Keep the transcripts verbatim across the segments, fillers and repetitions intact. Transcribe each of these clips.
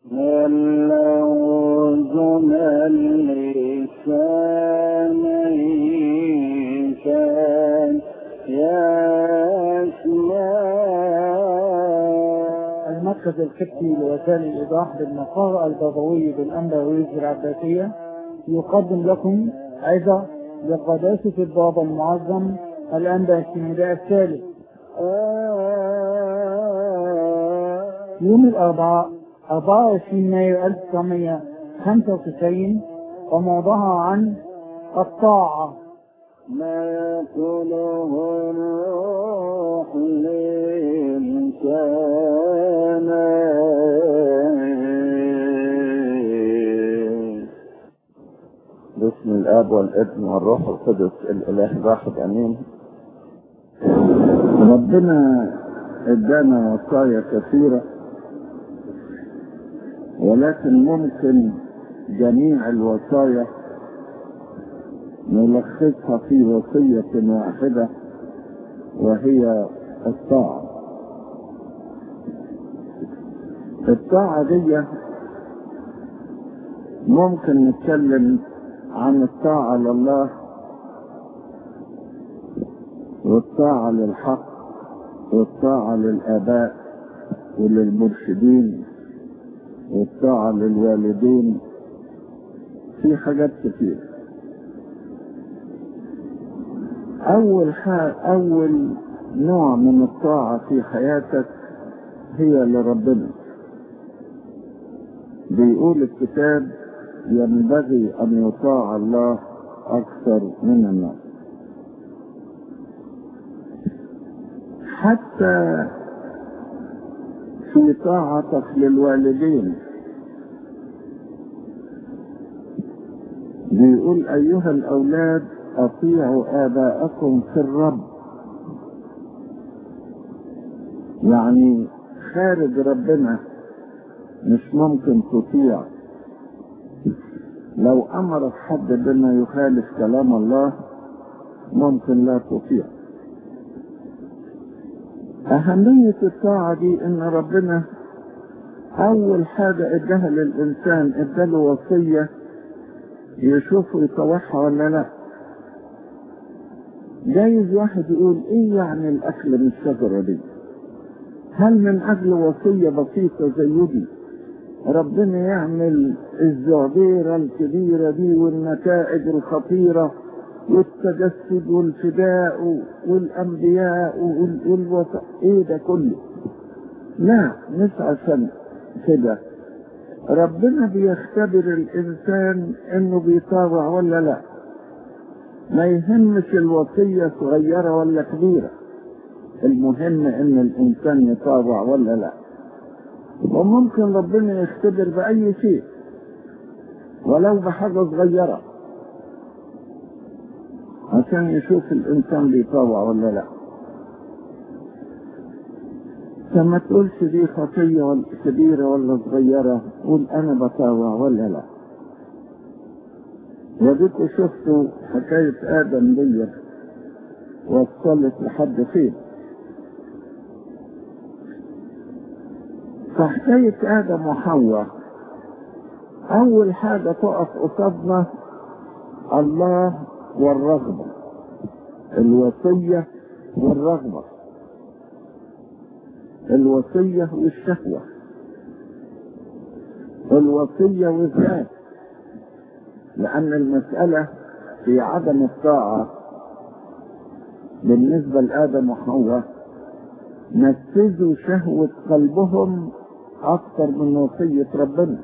اللوزن اللسانين كان يسمع. المركز الفكري لوسائل الإيضاح بالمقر البابوي بالأنباويز العباسية يقدم لكم عظة لقداسة البابا المعظم الأنبا السينوداء الثالث يوم الأربعاء أربعة وعشرين مايو ألف وتسعمائة وخمسة وتسعين، وموضوعها عن الطاعة. ما يقوله الروح للإنسان. باسم الآب والابن والروح القدس الإله الواحد أمين. ربنا ادانا وصايا كثيرة، ولكن ممكن جميع الوصايا نلخصها في وصية واحدة، وهي الطاعة. الطاعة دي ممكن نتكلم عن الطاعة لله، والطاعة للحق، والطاعة للآباء وللمرشدين، والطاعة للوالدين. في حاجات كتير. أول حاجة أول نوع من الطاعة في حياتك هي لربنا. بيقول الكتاب: ينبغي أن يطاع الله أكثر من الناس. حتى في طاعتك للوالدين بيقول: أيها الأولاد أطيعوا آباءكم في الرب. يعني خارج ربنا مش ممكن تطيع. لو أمرك حد بما يخالف كلام الله ممكن لا تطيع. أهمية الطاعة دي إن ربنا أول حاجة إداها للإنسان إداله وصية يشوفه يطوعها ولا لا. جايز واحد يقول: إيه يعني الأكل من الشجرة دي؟ هل من أجل وصية بسيطة زي دي ربنا يعمل الزعبيرة الكبيرة دي والنتائج الخطيرة والتجسد والفداء والأنبياء والوصايا؟ إيه ده كله؟ لا، مش عشان كده. ربنا بيختبر الإنسان إنه بيطاوع ولا لا. ما يهمش الوصية صغيرة ولا كبيرة، المهم إن الإنسان يطاوع ولا لا. وممكن ربنا يختبر بأي شيء ولو بحاجة صغيرة عشان يشوف الإنسان بيطاوع ولا لا. فما تقولش دي خطية ولا كبيرة ولا صغيرة، قول أنا بطاوع ولا لا. وديكوا شفتوا حكاية آدم دي وصلت لحد فين. فحكاية آدم وحواء أول حاجة تقف قصادنا الله والرغبة، الوصية والرغبة، الوصية والشهوة، الوصية والذات. لأن المسألة في عدم الطاعة بالنسبة لآدم وحواء نفذوا شهوة قلبهم أكثر من وصية ربنا،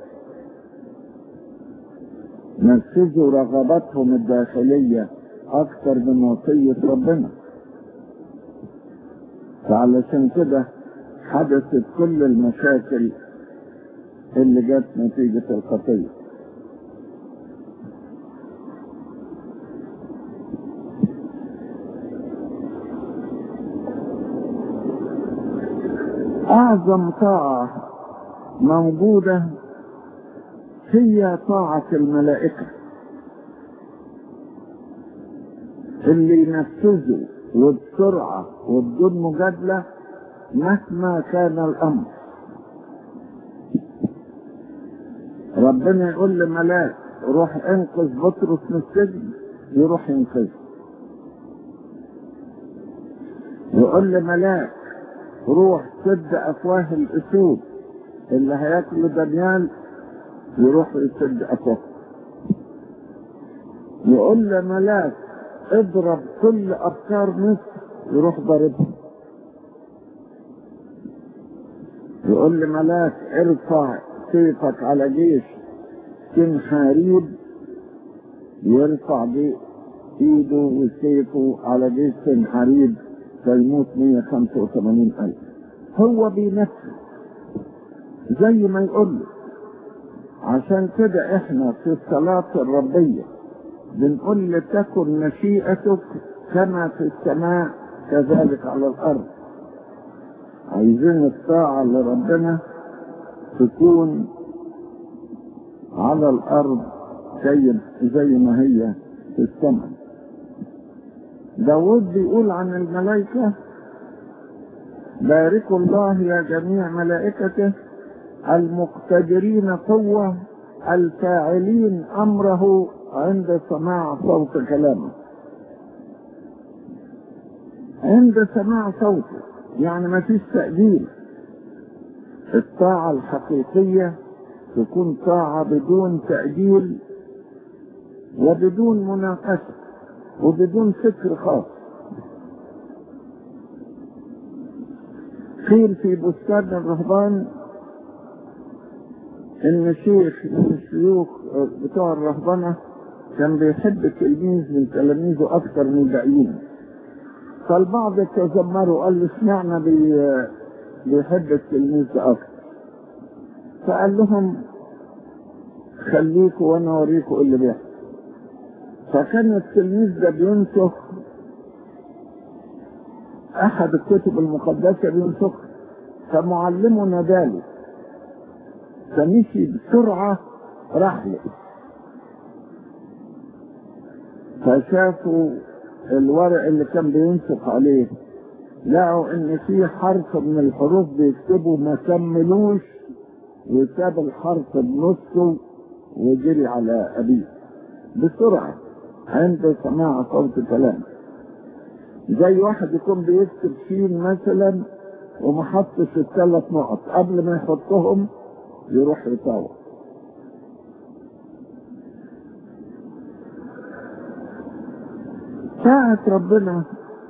نفذوا رغباتهم الداخلية أكثر من وصية ربنا. فعلشان كده حدثت كل المشاكل اللي جت نتيجة الخطية. أعظم طاعة موجودة هي طاعة الملائكة اللي ينفذوا وبسرعة وبدون مجادلة مهما كان الأمر. ربنا يقول لملاك روح انقذ بطرس من السجن، يروح ينقذه. يقول لملاك روح سد افواه الاسود اللي هياكلوا دانيال، يروح يسد افواه. يقول لملاك اضرب كل افكار مصر، يروح ضربها. يقول لملاك ارفع سيفك على جيش سنحاريب، يرفع بايده وسيفه على جيش سنحاريب فيموت مية وخمسة وثمانين ألف. هو بينفذ زي ما يقول له. عشان كده احنا في الصلاة الربية بنقول لتكن مشيئتك كما في السماء كذلك على الأرض. عايزين الطاعة لربنا تكون على الأرض زي زي ما هي في السماء. داود بيقول عن الملائكة باركوا الله يا جميع ملائكته المقتدرين قوة الفاعلين أمره عند سماع صوت كلامه. عند سماع صوته يعني ما فيش تأجيل. الطاعة الحقيقية تكون طاعة بدون تأجيل وبدون مناقشة وبدون فكر خاص. قيل في بستان الرهبان ان شيخ من الشيوخ بتوع الرهبنة كان بيحب التلميذ من تلاميذه اكثر من الباقيين، فالبعض تذمروا قال له اشمعنى بي بيحب التلميذ ده اكثر؟ فقال لهم خليكوا وانا اوريكوا اللي بيحصل. فكان التلميذ ده بينسخ احد الكتب المقدسة بينسخ، فمعلمه ناداله فمشي بسرعة راح له، فشافوا الورق اللي كان بينسخ عليه لقوا ان في حرف من الحروف بيكتبوا ما كملوش، وساب الحرف بنصه وجري على ابيه بسرعة عند سماع صوت كلامه. زي واحد يكون بيكتب شين مثلا وما حطش الثلاث نقط، قبل ما يحطهم يروح يطاوع. ساعة ربنا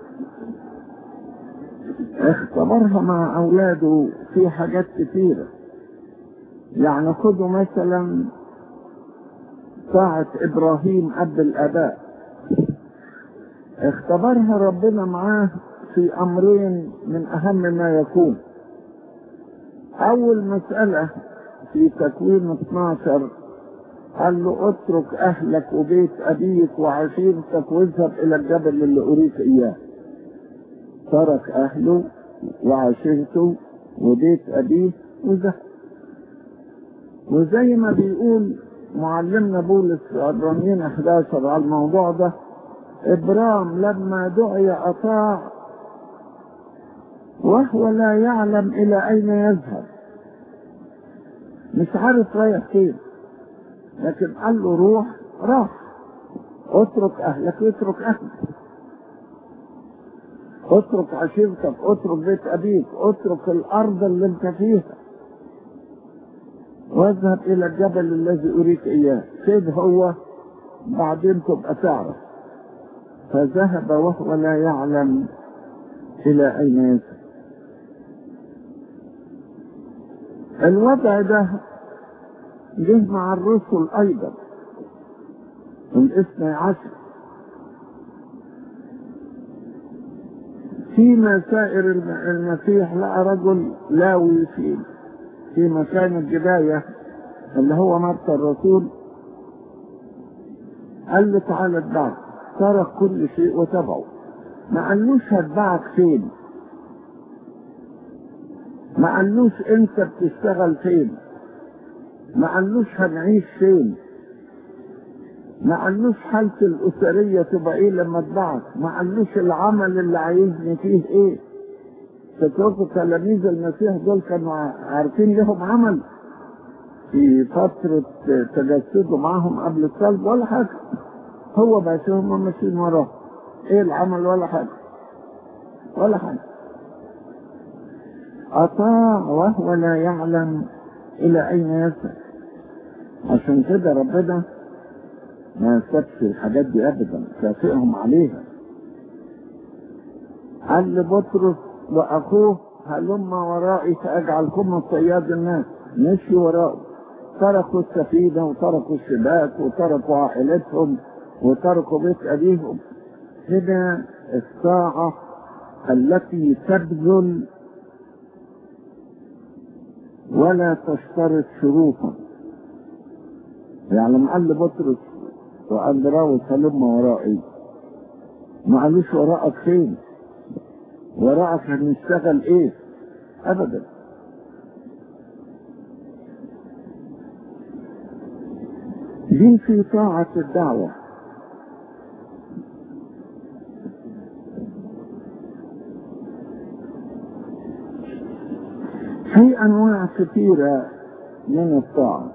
اختبرها مع اولاده في حاجات كثيرة. يعني خدوا مثلا ساعة ابراهيم اب الاباء، اختبرها ربنا معاه في امرين من اهم ما يكون. اول مسألة في تكوين اثناشر قال له اترك اهلك وبيت ابيك وعشيرتك واذهب الى الجبل اللي اريك اياه. ترك اهله وعشيرته وبيت ابيه وذهب. وزي ما بيقول معلمنا بولس في عبرانيين احد عشر على الموضوع ده، ابرام لما دعي اطاع وهو لا يعلم الى اين يذهب، مش عارف رايح فين، لكن قال له روح، راح. اترك اهلك، اترك اهلك، اترك عشيرتك، اترك بيت ابيك، اترك الارض اللي انت فيها واذهب الى الجبل الذي اريك اياه. كده هو بعدين تبقى تعرف. فذهب وهو لا يعلم الى اين يذهب. الوضع ده جه مع الرسل ايضا الاثني عشر. في مسائر المسيح لقى رجل لاوي في في مكان الجباية اللي هو مرتى الرسول، قال له تعالى اتبعك. ترك كل شيء وتبعه. ما قالوش هتبعك فين، ما قالوش انت بتشتغل فين، ما قالوش هنعيش فين، ما قالوش حالتي الأسرية تبقى ايه لما اتبعك، ما قالوش العمل اللي عايزني فيه ايه. فتوقف تلاميذ المسيح دول كانوا عارفين لهم عمل، في فترة تجسده معهم قبل الصلب ولا حاجة. هو بس هم ماشيين وراه. ايه العمل؟ ولا حاجة ولا حاجة. أطاع وهو لا يعلم إلى أين يسعى. عشان كده ربنا ما سابش الحاجات دي أبدا، كافئهم عليها. قال لبطرس وأخوه هلم ورائي فأجعلكم صياد الناس. مشي وراءه، تركوا السفينة وتركوا الشباك وتركوا عائلتهم وتركوا بيت أبيهم. هنا الساعة التي تبذل ولا تشترط شروطا. يعني لما قال لبطرس وأندراوس هلم ورائي، ما قالوش وراءك فين، وراءك هنشتغل ايه، ابدا. دي في طاعة الدعوة. في انواع كثيرة من الطاعة.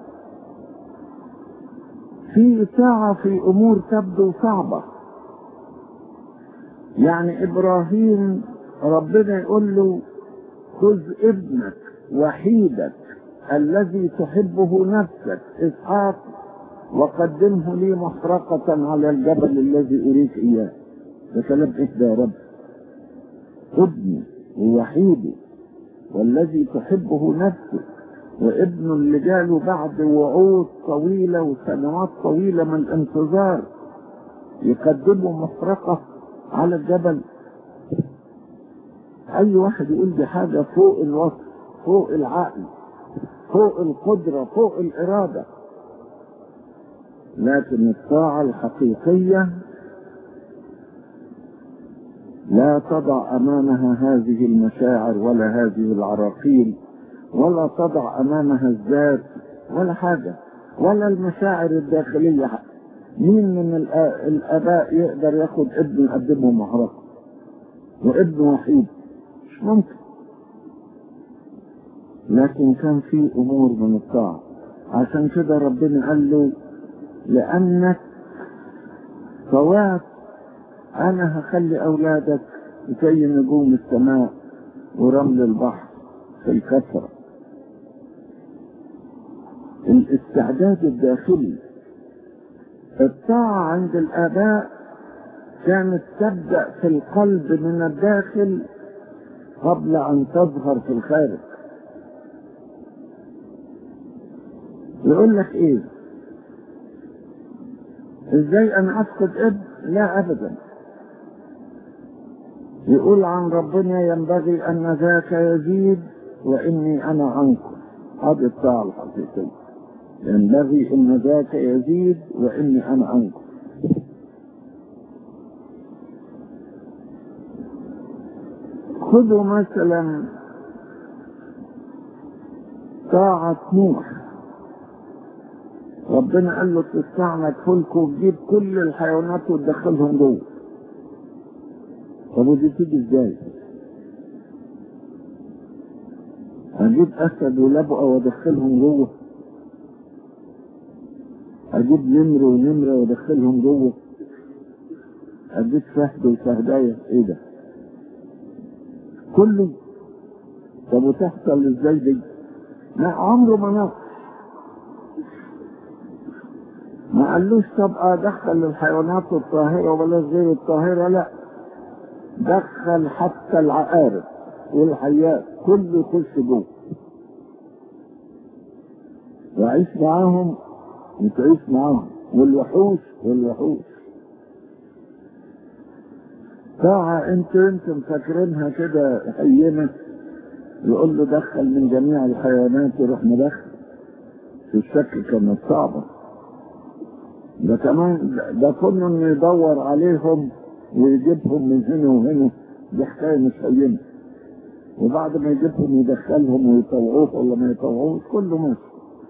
في طاعة في امور تبدو صعبة. يعني ابراهيم ربنا يقول له خذ ابنك وحيدك الذي تحبه نفسك اسحاق وقدمه لي محرقة على الجبل الذي اريك اياه. ده كلام ايه ده يا رب؟ ابني ووحيدي والذي تحبه نفسك، وابن اللي جاله بعد وعود طويلة وسنوات طويلة من الانتظار يقدمه محرقة على الجبل. اي واحد يقول دي حاجة فوق الوصف، فوق العقل، فوق القدرة، فوق الارادة. لكن الطاعة الحقيقية لا تضع امامها هذه المشاعر ولا هذه العراقيل، ولا تضع امامها الذات ولا حاجة، ولا المشاعر الداخلية. مين من الاباء يقدر ياخد ابن يقدمه محرقة وابن وحيد؟ مش ممكن. لكن كان في امور من الطاعة. عشان كده ربنا قال له لانك طوعت انا هخلي اولادك زي نجوم السماء ورمل البحر في الكثرة. الاستعداد الداخلي. الطاعة عند الآباء كانت تبدأ في القلب من الداخل قبل أن تظهر في الخارج. يقول لك إيه؟ إزاي أنا أفقد ابن؟ لا أبدا. يقول عن ربنا ينبغي أن ذاك يزيد وإني أنا أنقص. هذه الطاعة الحقيقية. ينبغي أن ذاك يزيد وإني أنا أنقص. خذوا مثلا طاعة نوح. ربنا قال له تستعمل فلك وتجيب كل الحيوانات وتدخلهم جوه. طب ودي تيجي ازاي؟ اجيب اسد ولبقى وادخلهم جوه؟ اجيب نمر ونمره وادخلهم جوه؟ اجيب فهد وفهدايه؟ ايه ده كله؟ طب وتحصل ازاي دي؟ لا عمره ما نقص. ما قالوش طب ادخل الحيوانات الطاهره وبلاش غير الطاهره، لا، دخل حتى العقارب والحيات كله يخش جوه وعيش معاهم وتعيش معاهم، والوحوش والوحوش. ساعة انتوا انتم فاكرينها كده هينة، يقول له دخل من جميع الحيوانات يروح مدخل. في الشكل كانت صعبة. ده كمان ده كنا انه يدور عليهم ويجيبهم من هنا وهنا، دي حكاية مش هينة. وبعد ما يجيبهم يدخلهم ويطوعوه ولا ما يطوعوش كله ماشي.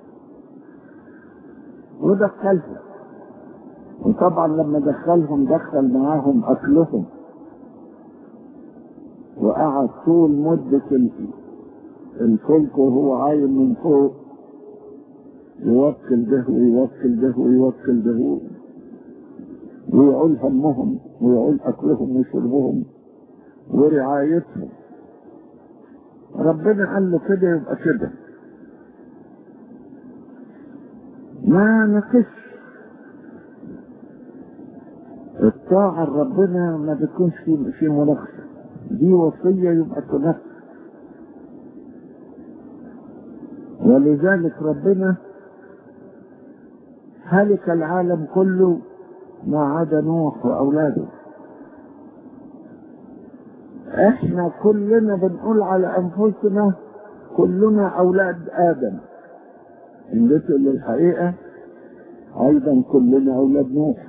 ودخلهم، وطبعا لما دخلهم دخل معاهم اكلهم، وقعد طول مدة الفلك وهو عايم من فوق يوكل ده ويوكل ده ويوكل ده، ويعول همهم ويعول أكلهم وشربهم ورعايتهم. ربنا قال له كده يبقى كده، ما نقص. الطاعة لربنا ما بتكونش في في مناقشة، دي وصية يبقى تنفذ. ولذلك ربنا هلك العالم كله ما عدا نوح وأولاده. احنا كلنا بنقول على أنفسنا كلنا أولاد آدم، اللي للحقيقة أيضا كلنا أولاد نوح.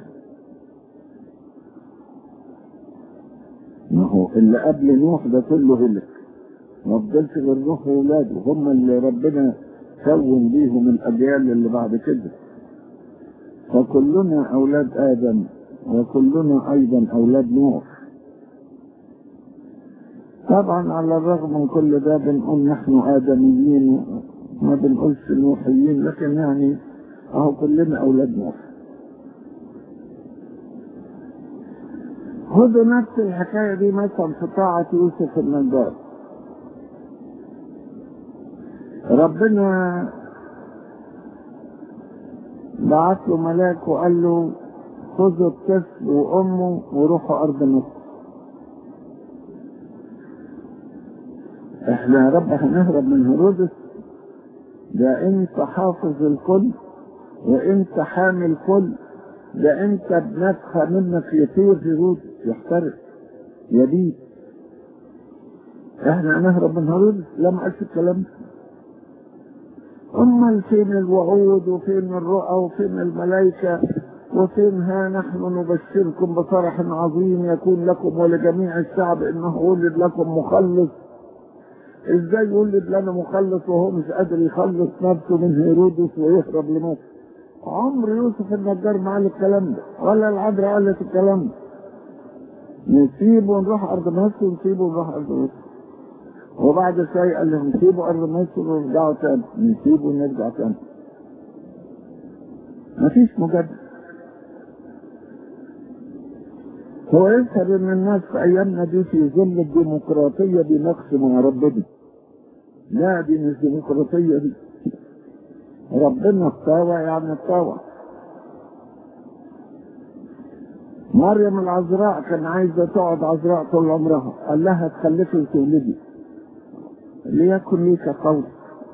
ما هو اللي قبل نوح ده كله هلك، ما فضلش غير نوح وولاده، هم اللي ربنا كون بيهم الأجيال اللي بعد كده. فكلنا أولاد آدم وكلنا أيضا أولاد نوح. طبعا على الرغم من كل ده بنقول نحن آدميين، ما بنقولش نوحيين، لكن يعني أهو كلنا أولاد نوح. خذوا نفس الحكاية دي مثلا في طاعة يوسف النجار. ربنا بعت له ملاك وقال له خذوا الطفل وأمه وروحوا أرض مصر. احنا يا رب هنهرب من هيرودس؟ ده انت حافظ الكل وانت حامل الكل، ده انت بنفخة منك يطير هيرودس يحترق يبيت. احنا هنهرب من هيرودس؟ لا، ما قالش الكلام. امال فين الوعود وفين الرؤى وفين الملائكة وفين ها نحن نبشركم بفرح عظيم يكون لكم ولجميع الشعب انه ولد لكم مخلص؟ ازاي يولد لنا مخلص وهو مش قادر يخلص نفسه من هيرودس ويهرب لمصر؟ عمر يوسف النجار ما قال الكلام ده، ولا العذراء قالت الكلام ده. نسيبه ونروح ارض مصر، ونسيبه ونروح ارض مصر. وبعد شويه قال لهم نسيبوا ارض مصر ونرجعوا تاني، نسيبه ونرجع تاني. مفيش مجدد. هو يظهر ان الناس في ايامنا دي في ظل الديمقراطيه بنقص مع ربنا. لا، دي مش ديمقراطيه، دي ربنا الطاوع يعني الطاوع. مريم العذراء كان عايزه تقعد عذراء طول عمرها، قال لها تخلفي وتولدي ليكن ليك قول.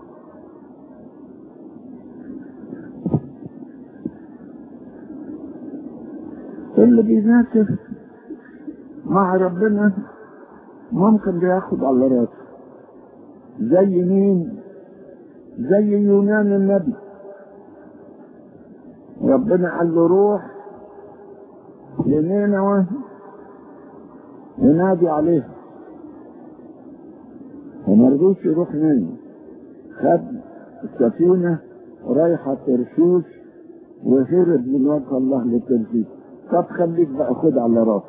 اللي بيناكف مع ربنا ممكن بياخد على راسه، زي مين؟ زي يونان النبي. ربنا قال له روح لنينوى ينادي عليها، وما رضوش يروح نينوى. خد السفينة رايحة ترشوش وهرب من وجه الله لترشوش. طب خليك بقى خد على راسك.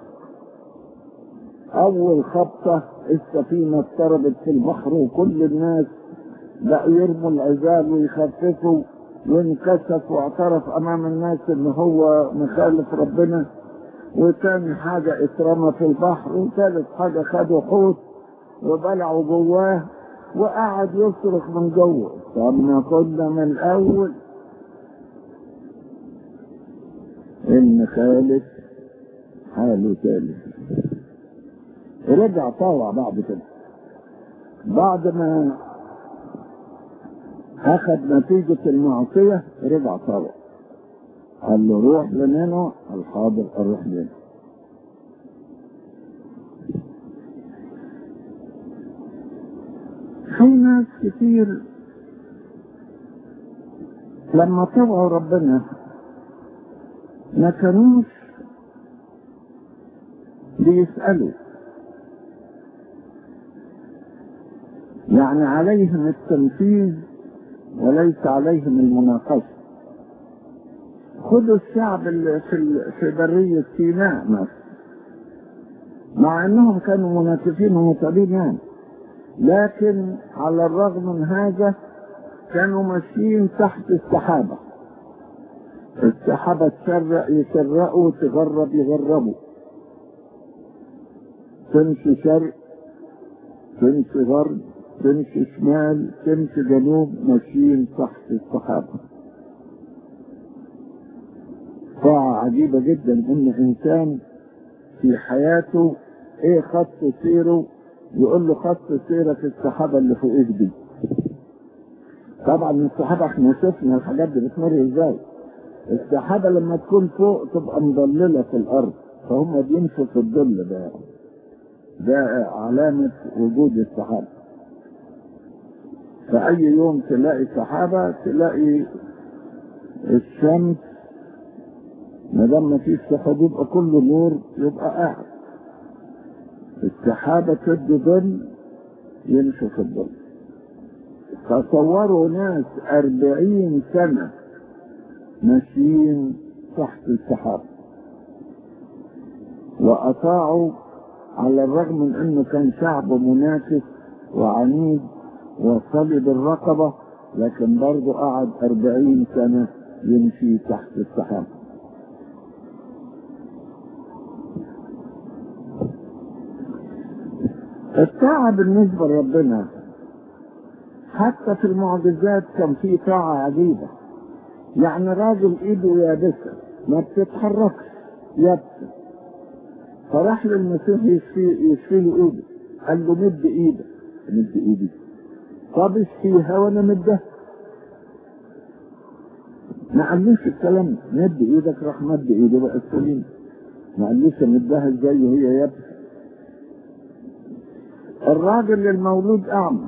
أول خبطة السفينة اضطربت في البحر، وكل الناس بقوا يرموا العزال ويخففوا، وانكسف واعترف أمام الناس إن هو مخالف ربنا. وتاني حاجة اترمى في البحر، وثالث حاجة خدوا حوت وبلعوا جواه، وقعد يصرخ من جوه. طب ما كنا من الأول إن خالف حاله ثالث. رجع طاوع بعد كده، بعد ما أخذ نتيجة المعصية رجع طاوع. قال له روح لنينوى، الحاضر اروح لنينوى. في ناس كتير لما طوعوا ربنا ما كانوش بيسألوا، يعني عليهم التنفيذ وليس عليهم المناقشة. خدوا الشعب اللي في في برية سيناء مثلا، مع انهم كانوا منافقين ومتعبين يعني، لكن على الرغم من هذا كانوا ماشيين تحت السحابة، السحابة تشرق يشرقوا، تغرب يغربوا، تمشي شرق تمشي غرب تمشي شمال تمشي جنوب، ماشيين تحت السحابة. طاعة عجيبة جدا ان انسان في حياته ايه خط سيره، يقول له خط سيرك السحابة اللي فوقيك دي. طبعا السحابة احنا شفنا الحاجات دي بتمر ازاي. السحابة لما تكون فوق تبقى مضللة في الارض، فهم بيمشوا في الظل، ده ده علامة وجود السحابة. فأي يوم تلاقي سحابة تلاقي الشمس، ما دام مفيش سحاب يبقى كله نور، يبقى قاعد. السحابة تدي ظل يمشوا في الظل. تصوروا ناس أربعين سنة ماشيين تحت السحاب وأطاعوا، على الرغم من أنه كان شعب منافس وعنيد وصلب الرقبة، لكن برضه قعد أربعين سنة يمشي تحت السحاب. الطاعة بالنسبة لربنا حتى في المعجزات كان في طاعة عجيبة. يعني راجل ايده يابسة ما بتتحركش يابسة، فراح للمسيح يشفي يشفي له ايده، قال له مد ايدك. مد ايدي؟ طب اشفيها وانا مدها. ما قالوش الكلام مد ايدك، راح مد ايده بقى السليم. ما قالوش مدها ازاي وهي يابسة. الراجل المولود اعمى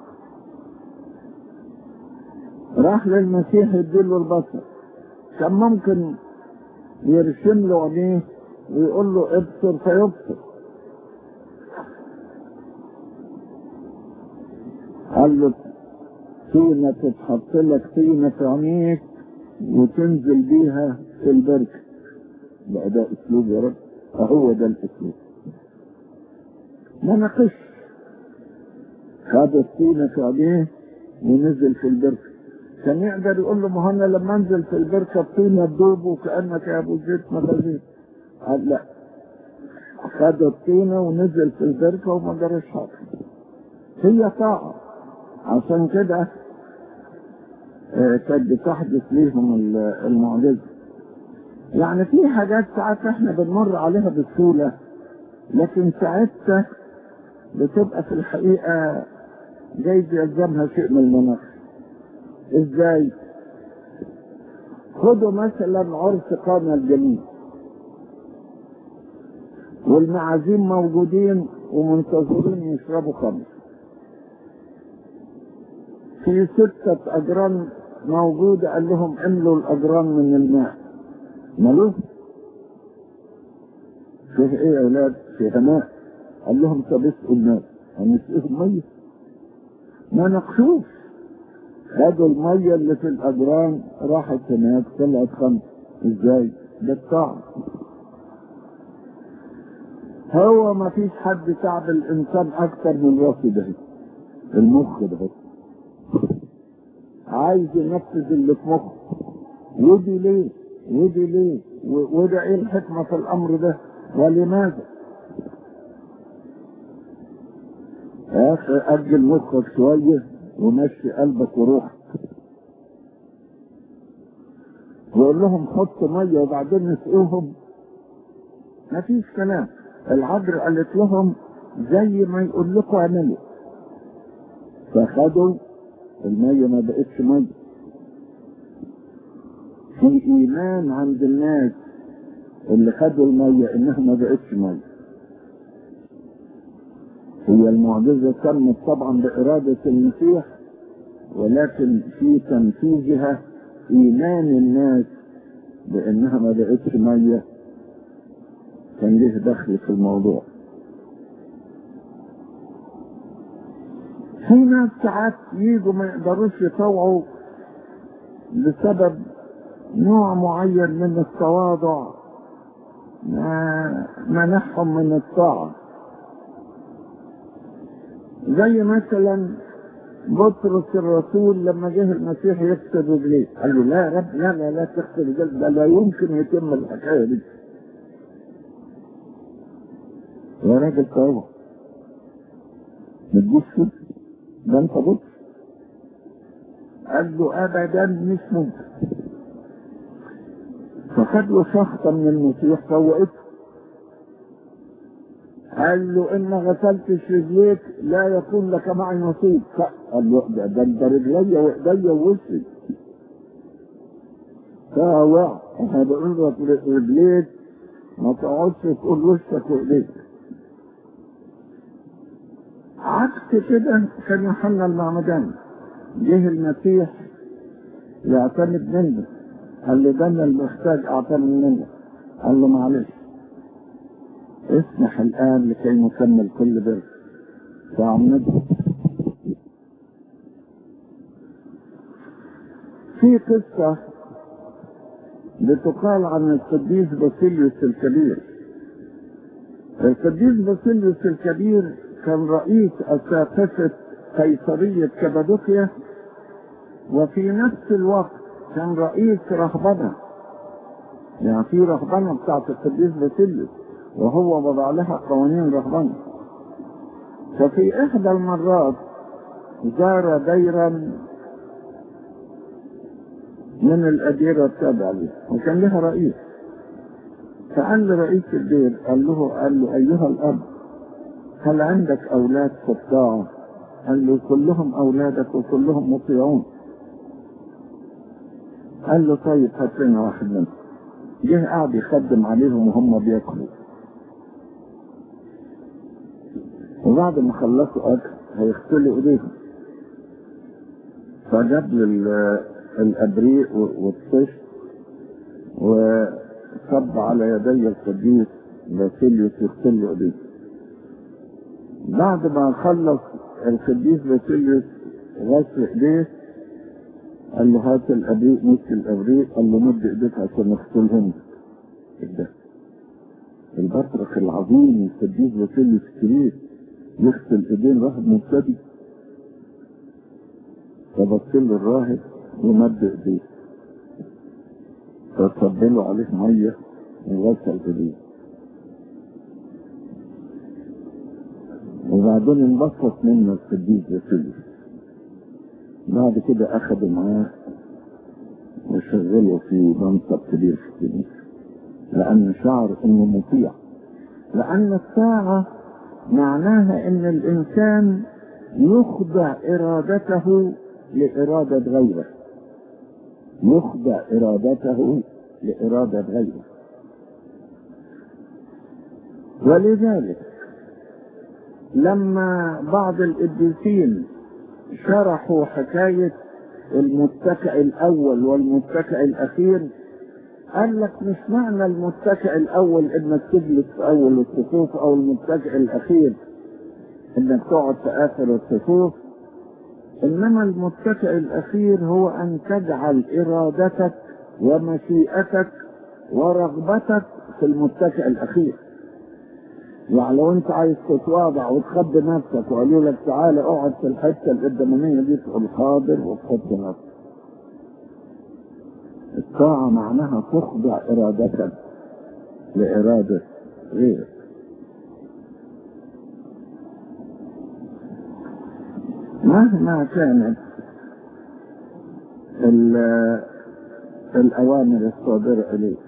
راح للمسيح يديله البصر، كان ممكن يرسم له عينيه ويقول له ابصر فيبصر. قال له طينة تتحط لك طينة في عينيك وتنزل بيها في البركة. بقى ده اسلوب يا رب؟ اهو ده الاسلوب. ما نقش، خد الطينة في عينيه ونزل في البركة. كان يقدر يقول له ما انا لما انزل في البركة الطينة تدوب وكأنك يا ابو زيت ما غزيت. قال لا، خد الطينة ونزل في البركة وما جراش حاجة. هي طاعة. عشان كده كانت بتحدث ليهم المعجزة. يعني في حاجات ساعات احنا بنمر عليها بسهولة، لكن ساعتها بتبقى في الحقيقة جايز يلزمها شيء من المناخ. ازاي؟ خدوا مثلا عرس قانا الجليل، والمعازيم موجودين ومنتظرين يشربوا خمر. في ستة أجران موجودة، قال لهم املوا الأجران من الماء. ملوه فيه ايه يا اولاد؟ فيه ماء. قال لهم طب اسقوا الناس. هنسقيهم مية؟ ما نقشوش. خدوا المية اللي في الأجران راحت هناك طلعت خمر. ازاي؟ ده الطاعة. هو ما فيش حد تعب الإنسان أكتر من راسه ده، المخ ده عايز ينفذ اللي في مخه. ودي ليه؟ ودي ليه؟ وده ايه الحكمة في الأمر ده؟ ولماذا؟ يا أخي أجل مخك شوية ومشي قلبك وروحك. وقول لهم حطوا مية وبعدين نسقوهم. مفيش كلام. العذراء قالت لهم زي ما يقول لكم اعملوا، فخدوا المية ما بقتش مية. في ايمان عند الناس اللي خدوا المية انها ما بقتش مية. هي المعجزة تمت طبعا بإرادة المسيح، ولكن في تنفيذها ايمان الناس بانها ما بقتش مية كان ليه دخل في الموضوع. في ناس ساعات يجوا ما يقدروش يطوعوا بسبب نوع معين من التواضع ما منحهم من الطاعة. زي مثلا بطرس الرسول لما جه المسيح يغسل رجليه قال له لا يا رب، لا لا لا تغسل رجليك، ده لا يمكن يتم الحكايه دي. يا راجل طيب ما تجيش كده، ده انت بطرس. قال له ابدا مش ممكن. فخد له شخطه من المسيح فوقته، قال له ان ما غسلتش رجليك لا يكون لك معي نصيب. قال له ده ده انت رجليا وايديا ووشي. فوقع. احنا بنقول لك رجليك ما تقعدش تقول وشك وايديك. عكس كده كان يوحنا المعمدان جه المسيح يعتمد منه، قال له ده انا المحتاج اعتمد منك. قال له معلش اسمح الان لكي نكمل كل بر. فعمده. في قصة بتقال عن القديس باسيليوس الكبير. القديس باسيليوس الكبير كان رئيس أساقفة قيصرية كابادوكيا، وفي نفس الوقت كان رئيس رهبنة، يعني في رهبنة بتاعت القديس باسيليوس وهو وضع لها قوانين رهبنة. ففي إحدى المرات زار ديرا من الأديرة التابعة له وكان لها رئيس. فقال لرئيس الدير قال له قال له أيها الأب هل عندك أولاد خطاع؟ قال له كلهم أولادك وكلهم مطيعون. قال له طيب هات لنا واحد منهم. جه قاعد يخدم عليهم وهم بياكلوا، وبعد ما خلصوا أكل هيغسلوا إيديهم، فجاب لي الأبريق والطشت وصب على يدي القديس باسيليوس يغسل له إيديه. بعد ما خلص القديس باسيليوس غسل إيديه قال له هات الأبريق، مثل الأبريق، قال له مد إيديك عشان نغسلهم. ده البطرك العظيم القديس باسيليوس الكبير يغسل إيدين راهب مبتدئ. فبص له الراهب ومد إيديه، فصب له عليه مية وغسل إيديه، وبعدين انبسط منه القديس باسيليوس. بعد كده أخذوا معاه وشغله في منصب كبير في الكنيسة، لأن شعر إنه مطيع. لأن الطاعة معناها إن الإنسان يخضع إرادته لإرادة غيره، يخضع إرادته لإرادة غيره. ولذلك لما بعض القديسين شرحوا حكاية المتكئ الأول والمتكئ الأخير قال لك مش معنى المتكئ الأول إنك تجلس في أول الصفوف، أو المتكئ الأخير إنك تقعد في آخر الصفوف، إنما المتكئ الأخير هو أن تجعل إرادتك ومشيئتك ورغبتك في المتكئ الأخير. يعني لو أنت عايز تتواضع وتخبي نفسك وقالوا لك تعالى اقعد في الحتة القدامانية دي تقول حاضر وتخبي نفسك. الطاعة معناها تخضع إرادتك لإرادة غيرك. مهما كانت الأوامر الصادرة إليك.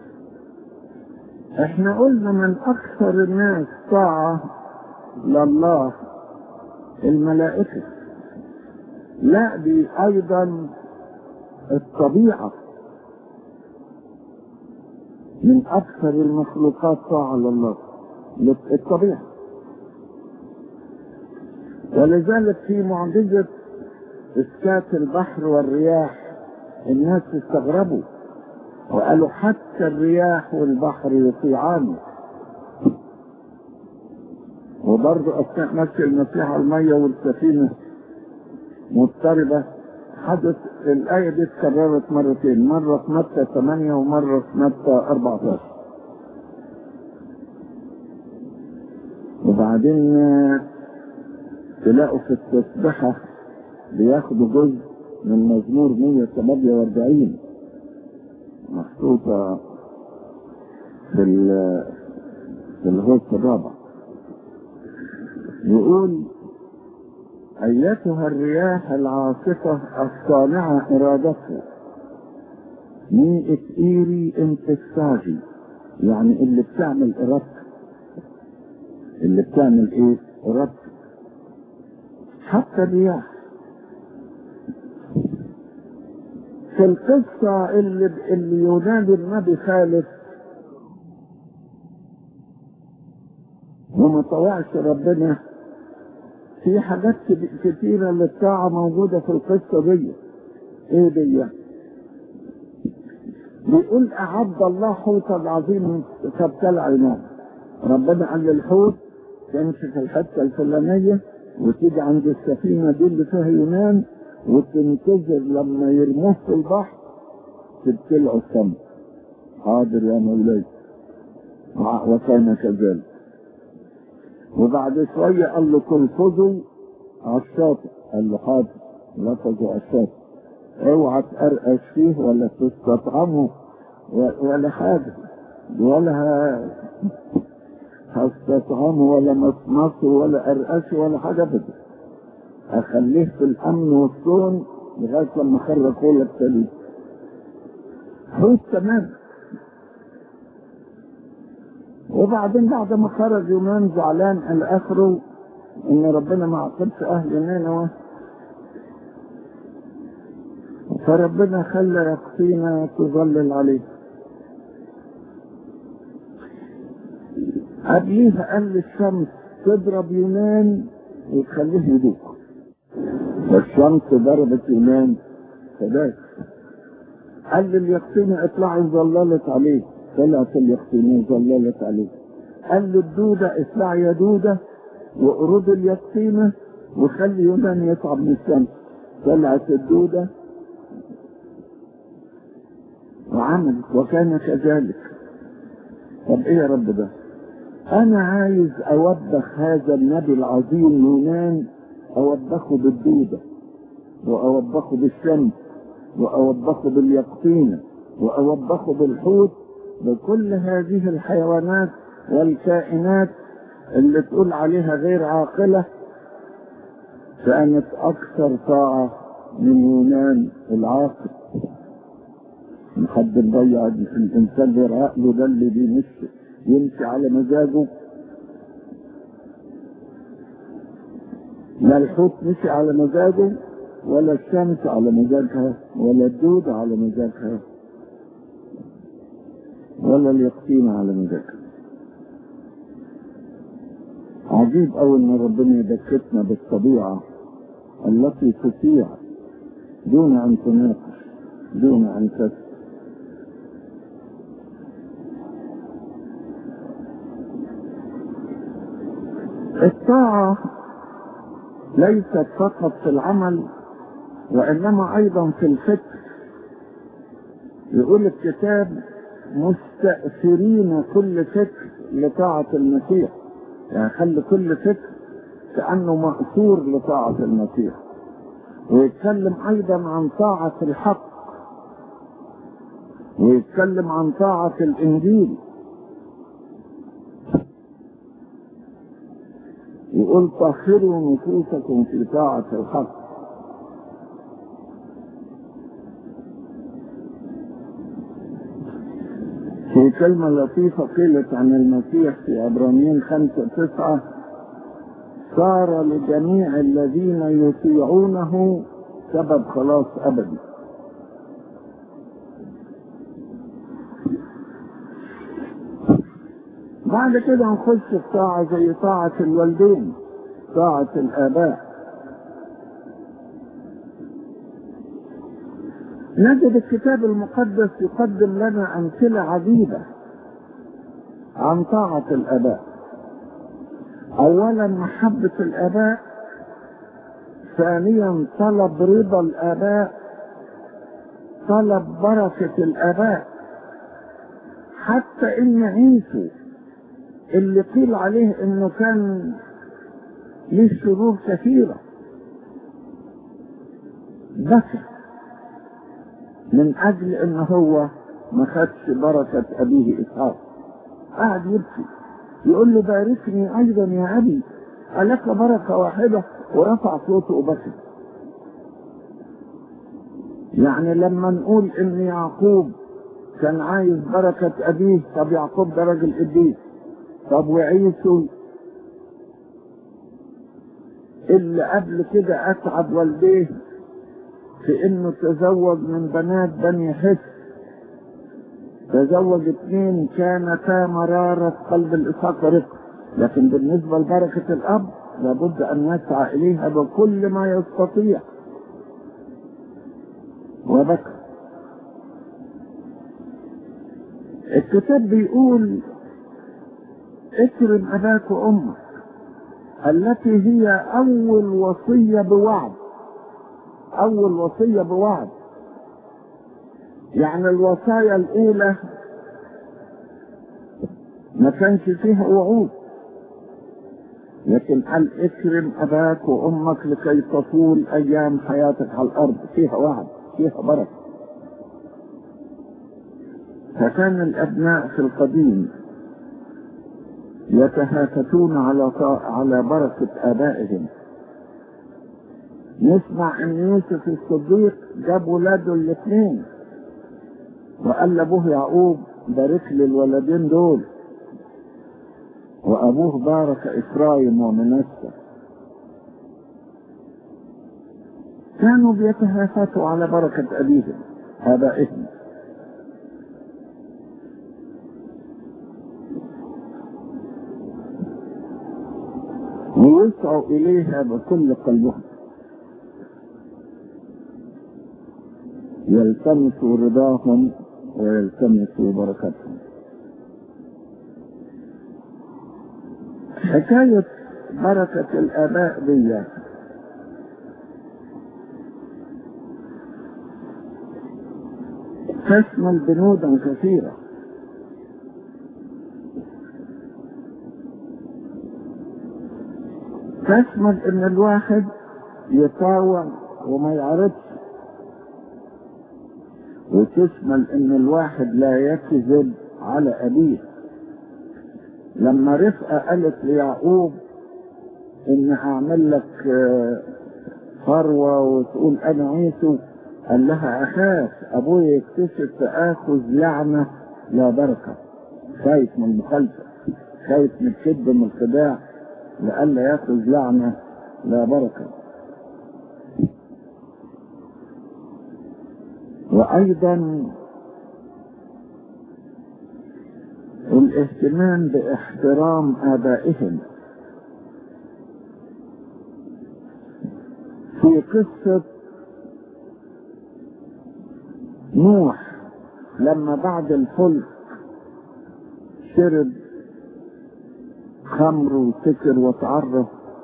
احنا قلنا من أكثر الناس طاعة لله الملائكة، لا دي أيضا الطبيعة من أكثر المخلوقات طاعة لله، الطبيعة. ولذلك في معجزة إسكات البحر والرياح الناس استغربوا وقالوا حتى الرياح والبحر يطيعان. وبرضه أثناء مشي المسيح على المية والسفينة مضطربة حدث. الآية دي اتكررت مرتين، مرة في متى ثمانية ومرة في متى أربعة عشر. وبعدين تلاقوا في التسبحة بياخدوا جزء من مزمور مية وثمانية وأربعين محطوطة في في الهوس الرابع. يقول: أيتها الرياح العاصفة الصانعة إرادته ميئة إيري انتستاجي، يعني اللي بتعمل إرادته، اللي بتعمل إيه؟ إرادته. حتى الرياح في القصة اللي, اللي ينادي النبي خالد وما طوعش ربنا، في حاجات كتيرة للطاعة موجودة في القصة دي. ايه دي؟ بيقول: أعد الله حوتا عظيما فابتلع عيناه. ربنا قال للحوت تمشي في الحتة الفلانية وتيجي عند السفينة دي اللي فيها يونان وتنتظر لما يرموه في البحر تبتلعه السمك. حاضر يا مولاي، وكان كذلك. وبعد شوية قال له: تلفظوا على الشاطئ. قال له: حاضر. لفظوا على الشاطئ. اوعى تقرقش فيه ولا تستطعمه ولا حاجة، ولا هستطعمه ولا مصمصه ولا أرقشه ولا حاجة بدل. أخليه في الأمن والصون لغاية لما خرج كل التليل. حوت تمام. وبعدين بعد ما خرج يونان زعلان قال آخره إن ربنا ما عاقبش أهل نينوى، فربنا خلى يقطينا تظلل عليه. قبليها قال للشمس تضرب يونان وتخليه يدوق. الشمس ضربت يونان فداك. قال لليقطينة اطلعي ظللت عليه، طلعت اليقطينة ظللت عليه. قال للدودة اطلعي يا دودة وقرود اليقطينة وخلي يونان يصعب من الشمس، طلعت الدودة وعملت وكان كذلك. طب ايه يا رب ده؟ انا عايز اوبخ هذا النبي العظيم يونان، اوبخه بالدودة واوبخه بالشمس واوبخه باليقطينة واوبخه بالحوت، بكل هذه الحيوانات والكائنات اللي تقول عليها غير عاقلة كانت اكثر طاعة من يونان العاقل. حد مضيع الانسان غير عقله، ده اللي بيمشي يمشي على مزاجه. لا الحوت مشي على مزاجه ولا الشمس على مزاجها ولا الدودة على مزاجها ولا اليقطين على مزاجها. عجيب أوي إن ربنا يدكتنا بالطبيعة التي تطيع دون أن تناقش دون أن تسأل. الطاعة ليست فقط في العمل وإنما أيضا في الفكر. يقول الكتاب: مستأثرين كل فكر لطاعة المسيح، يعني خلي كل فكر كأنه مأثور لطاعة المسيح. ويتكلم أيضا عن طاعة الحق، ويتكلم عن طاعة الإنجيل. يقول: طهروا نفوسكم في طاعة الحق. في كلمة لطيفة قيلت عن المسيح في عبرانيين خمسة تسعة: صار لجميع الذين يطيعونه سبب خلاص أبدي. بعد كده نخش في طاعة زي طاعة الوالدين، طاعة الآباء. نجد الكتاب المقدس يقدم لنا أمثلة عديدة عن طاعة الآباء. أولا محبة الآباء، ثانيا طلب رضا الآباء، طلب بركة الآباء. حتى إن عيسو اللي قيل عليه إنه كان ليه شرور كثيرة بكى من أجل إن هو ما خدش بركة أبيه إسحاق. قعد يبكي يقول له باركني أيضا يا أبي، ألك بركة واحدة؟ ورفع صوته وبكى. يعني لما نقول إن يعقوب كان عايز بركة أبيه، طب يعقوب ده راجل قديس. طب وعيسو اللي قبل كده أتعب والديه في إنه تزوج من بنات بني حس، تزوج اثنين كانتا مرارة قلب الإسحاق رق، لكن بالنسبة لبركة الأب لابد أن يسعى إليها بكل ما يستطيع، وبكى. الكتاب بيقول اكرم أباك وأمك، التي هي أول وصية بوعد. أول وصية بوعد، يعني الوصايا الأولى ما كانش فيها وعود، لكن قال اكرم أباك وأمك لكي تطول أيام حياتك على الأرض. فيها وعد، فيها بركة. فكان الأبناء في القديم يتهافتون على على بركة آبائهم. نسمع ان يوسف الصديق جاب ولاده الاثنين وقال لابوه يعقوب بارك لي الولدين دول، وابوه بارك افرايم ومنسى. كانوا بيتهافتوا على بركة ابيهم آبائهم. ويسعوا إليها بكل قلبهم، يلتمسوا رضاهم ويلتمسوا بركتهم. حكاية بركة الآباء دي تشمل بنودا كثيرة. تشمل ان الواحد يطاوع وما يعرضش، وتشمل ان الواحد لا يكذب على ابيه. لما رفقة قالت ليعقوب ان اعمل لك ثروة وتقول انا عيسو، قال لها اخاف ابويا يكتشف فاخذ لعنة لا بركة. خايف من المخالفة، خايف من الكذب من الخداع، لئلا ياخذ لعنة لا بركة. وأيضا الاهتمام باحترام آبائهم. في قصة نوح لما بعد الفلك شرب خمر وسكر وتعرف،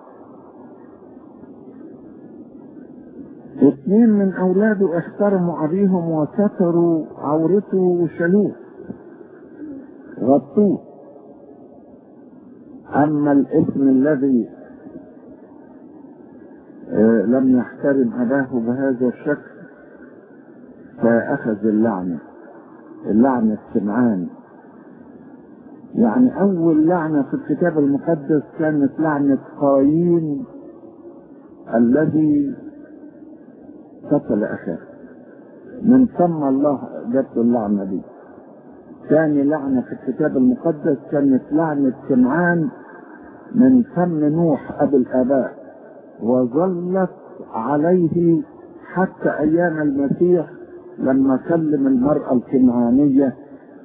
اثنين من اولاده احترموا ابيهم وستروا عورته وشالوه غطوه. اما الابن الذي آه لم يحترم اباه بهذا الشكل فاخذ اللعنة، اللعنة سمعان. يعني اول لعنة في الكتاب المقدس كانت لعنة قايين الذي قتل اخاه، من ثم الله جت اللعنة دي. ثاني لعنة في الكتاب المقدس كانت لعنة سمعان من فم نوح ابو الاباء، وظلت عليه حتى ايام المسيح لما كلم المرأة الكنعانية،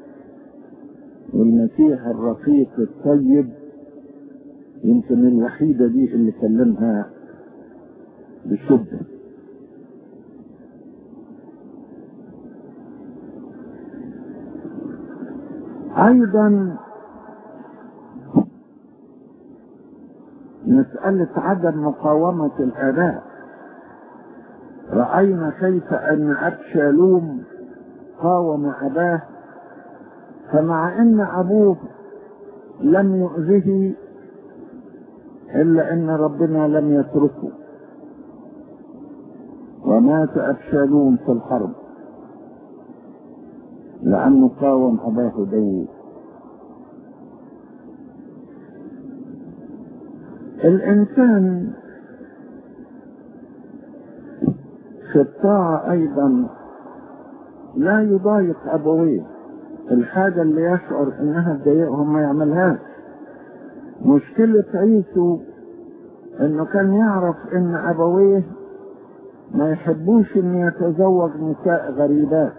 والمسيح الرفيق الطيب يمكن الوحيدة دي اللي كلمها بشدة. ايضا مسألة عدم مقاومة الآباء. رأينا كيف أن أبشالوم قاوم أباه، فمع أن أبوه لم يؤذه إلا أن ربنا لم يتركه، ومات أبشالوم في الحرب لأنه قاوم أباه داوود. الإنسان في الطاعة أيضا لا يضايق أبويه، الحاجة اللي يشعر إنها تضايقهم ما يعملهاش. مشكلة عيسو إنه كان يعرف إن أبويه ما يحبوش إن يتزوج نساء غريبات،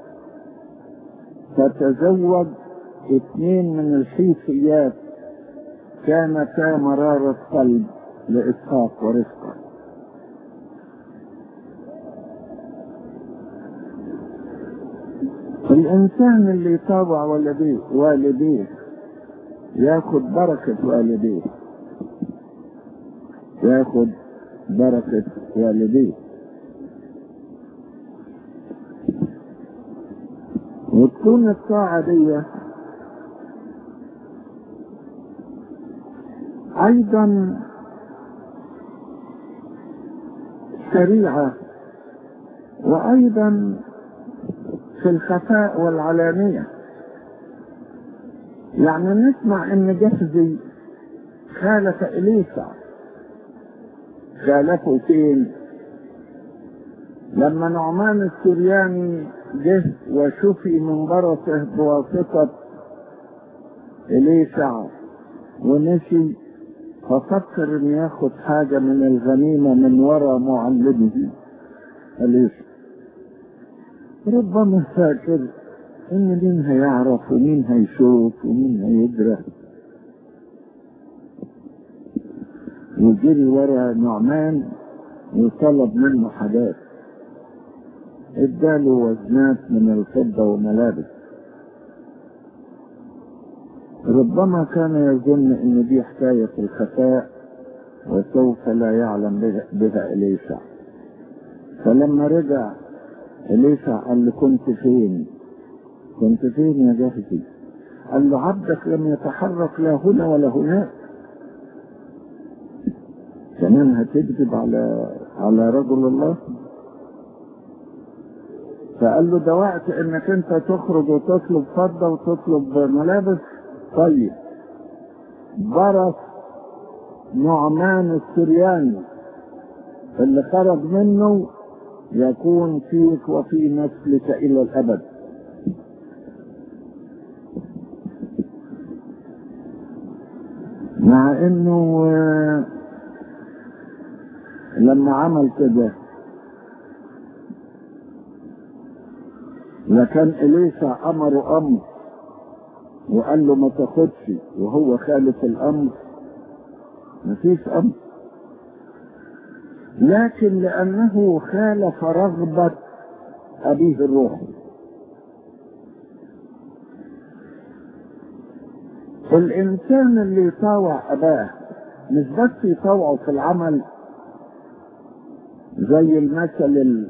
فتزوج اثنين من الحيثيات كانتا مرارة قلب لإسحاق ورفقة. الإنسان اللي يطاوع والديه والديه ياخد بركة والديه، ياخد بركة والديه. وتكون الطاعة دي أيضا سريعة، وأيضا في الخفاء والعلانية. يعني نسمع ان جحزي خالف إليسع. خالفه فين؟ لما نعمان السرياني جه وشفي من برصه بواسطة إليسع ونسي، ففكر ان ياخد حاجة من الغنيمة من وراء معلمه إليسع. ربما فاكر ان مين هيعرف ومين هيشوف ومين هيدرك، وجري ورا نعمان وطلب منه حاجات، اداله وزنات من الفضة وملابس. ربما كان يظن ان دي حكاية الخفاء وسوف لا يعلم بها إليسع. فلما رجع إليسع قال له كنت فين؟ كنت فين يا جحزي؟ قال له عبدك لم يتحرك لا هنا ولا هناك. كمان هتكذب على على رجل الله؟ فقال له ده وقت انك انت تخرج وتطلب فضة وتطلب ملابس. طيب برص نعمان السرياني اللي خرج منه يكون فيك وفي نسلك إلى الأبد. مع انه لما عمل كده لكن إليسع أمره أمر وقال له ما تاخدش، وهو خالف الأمر مفيش أمر. لكن لأنه خالف رغبة أبيه الروحي. الإنسان اللي يطاوع أباه مش بس يطاوعه في العمل، زي المثل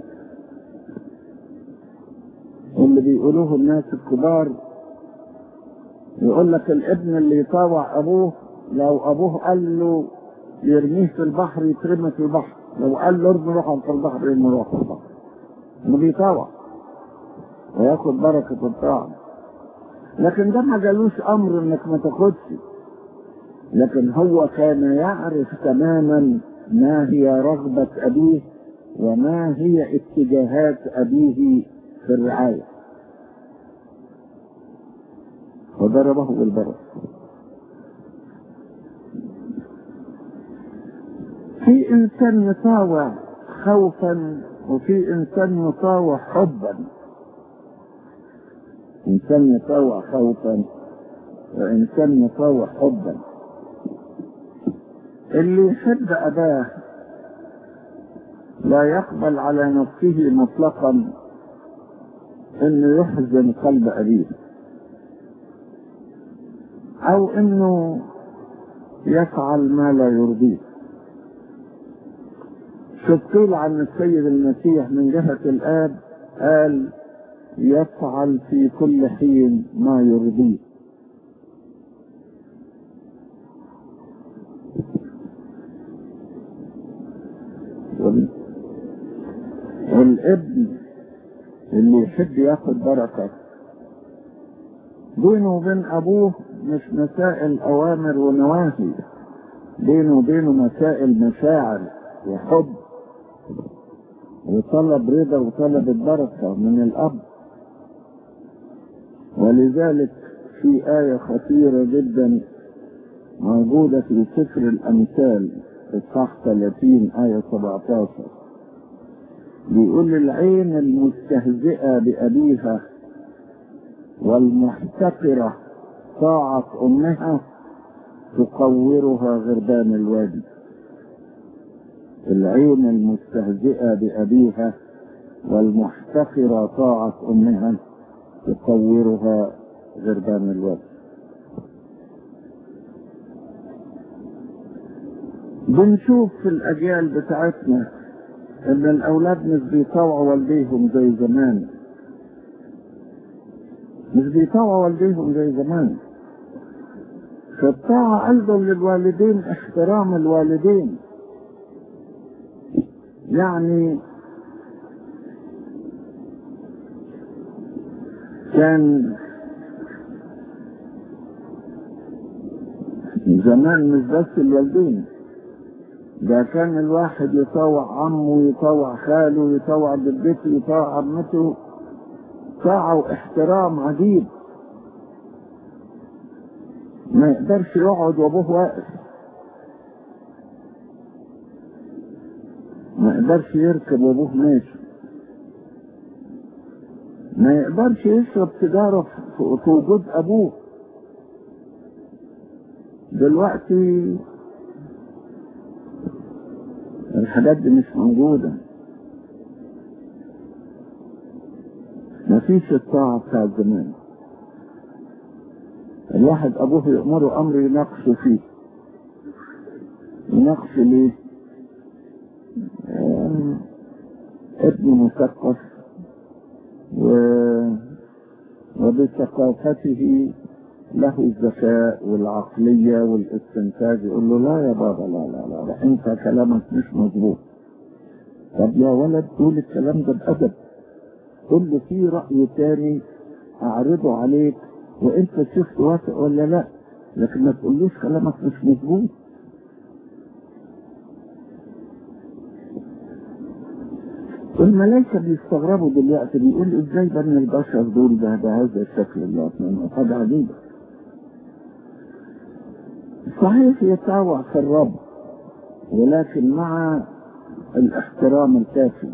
اللي بيقولوه الناس الكبار، يقول لك الابن اللي يطاوع أبوه لو أبوه قال له يرميه في البحر يترمي في البحر، لو قال له ارمي روحه في البحر يرمي روحه في البحر. انه بيطاوع وياخد بركة الطاعة. لكن ده ما جالوش امر انك ما تاخدش، لكن هو كان يعرف تماما ما هي رغبة ابيه وما هي اتجاهات ابيه في الرعاية، فضربه بالبرد. في انسان يطاوع خوفا وفي انسان يطاوع حبا. انسان يطاوع خوفا وانسان يطاوع حبا. اللي يحب اباه لا يقبل على نفسه مطلقا انه يحزن قلب ابيه او انه يفعل ما لا يرضيه. شفتوا عن السيد المسيح من جهة الآب قال يفعل في كل حين ما يرضيه. الابن اللي يحب ياخد بركة بينه وبين أبوه مش مسائل أوامر ونواهي، بينه وبينه مسائل مشاعر وحب وطلب رضا وطلب البركة من الأب. ولذلك في آية خطيرة جدا موجودة في سفر الأمثال إصحاح ثلاثين آية سبعة عشر، بيقول العين المستهزئة بأبيها والمحتقرة طاعة أمها تقورها غربان الوادي. العين المستهزئة بأبيها والمحتقرة طاعة أمها تقورها غربان الوادي. بنشوف في الأجيال بتاعتنا إن الأولاد مش بيطوعوا والديهم زي زمان، مش بيطوعوا والديهم زي زمان. فالطاعة أيضا للوالدين احترام الوالدين. يعني كان زمان مش بس الوالدين، ده كان الواحد يطوع عمه، يطوع خاله، يطوع جدته، يطوع عمته، طاعة واحترام عجيب. ما يقدرش يقعد وابوه واقف، ما يقدرش يركب وابوه ماشي، ما يقدرش يشرب سيجارة في وجود ابوه. دلوقتي الحاجات دي مش موجودة، مفيش الطاعة بتاع زمان. الواحد ابوه يأمره امر يناقشه فيه، يناقشه ليه؟ آه ابن مثقف و... وبثقافته له الذكاء والعقلية والاستنتاج، يقول له لا يا بابا، لا لا لا, لا. انت كلامك مش مظبوط. طب يا ولد قول الكلام ده بأدب، قول له في رأي تاني اعرضه عليك وانت تشوف توافق ولا لا، لكن ما تقولوش كلامك مش مظبوط. الملائكة بيستغربوا دلوقتي، بيقول ازاي بني البشر دول ده بهذا الشكل اللي حاجة عجيبة. صحيح يتطوع في الرب، ولكن مع الاحترام الكافي.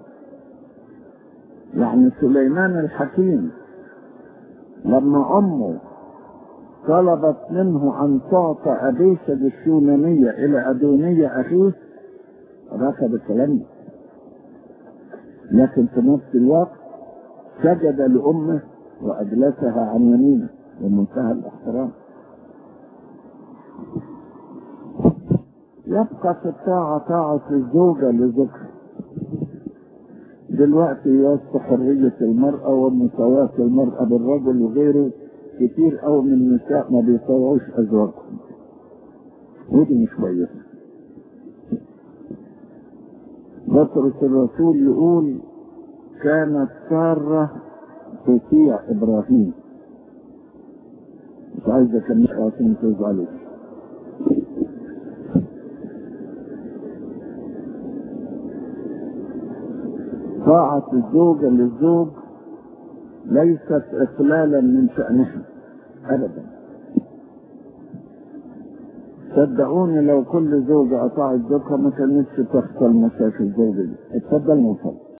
يعني سليمان الحكيم لما امه طلبت منه ان تعطى ابيشج الشونانية الى ادونية اخيه رفض الكلام، لكن في نفس الوقت سجد لامه واجلسها عن يمينه بمنتهى الاحترام. يبقى في الطاعة طاعة الزوجة لزوجها. دلوقتي يصبح حرية المرأة ومساواة المرأة بالرجل وغيره، كتير أو من النساء ما بيطوعوش أزواجهم، ودي مش كويسة. بطرس الرسول يقول كانت سارة تطيع إبراهيم. مش عايز أكمل عشان تزعلوا. طاعة الزوجة للزوج ليست إقلالا من شأنها أبدا. صدقوني لو كل زوجة أطاعت زوجها ما كانتش تحصل مشاكل زوجية. اتفضل نوصل.